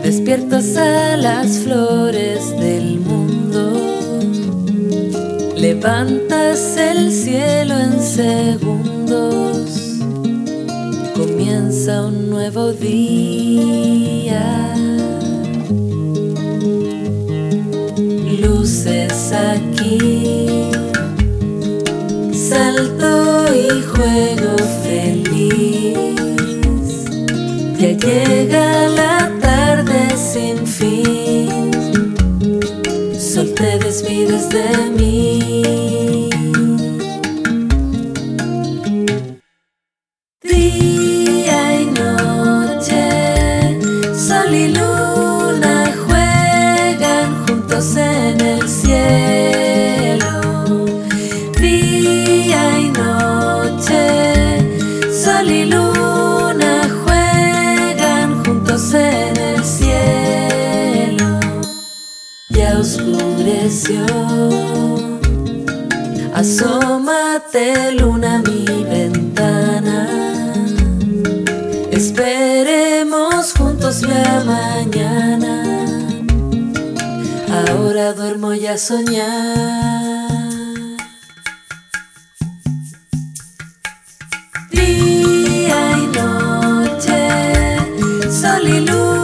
Despiertas a las flores del mundo, levantas el cielo en segundos, comienza un nuevo día. Luces aquí, salto y juego feliz. Ya llega la tarde sin fin, sol te despides de mí. Día y noche, sol y luna juegan juntos en el cielo. Día y noche, sol y luna juegan juntos en el cielo. Ya oscureció, asómate luna a mi ventana. Esperemos juntos la mañana. Ahora duermo y a soñar. Día y noche, sol y luna